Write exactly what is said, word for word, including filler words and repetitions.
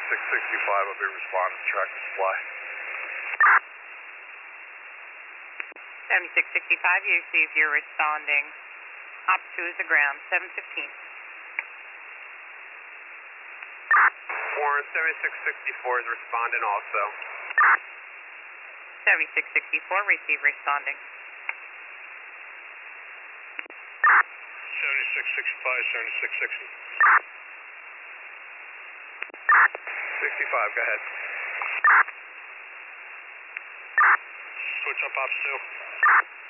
seventy-six sixty-five will be responding to Tractor Supply. seventy-six sixty-five, you receive your responding. Op two is the ground, seven fifteen. Warren, seventy-six sixty-four is responding also. seventy-six sixty-four, receive responding. seventy-six sixty-five, seventy-six sixty. sixty-five, go ahead. Switch up, Ops two.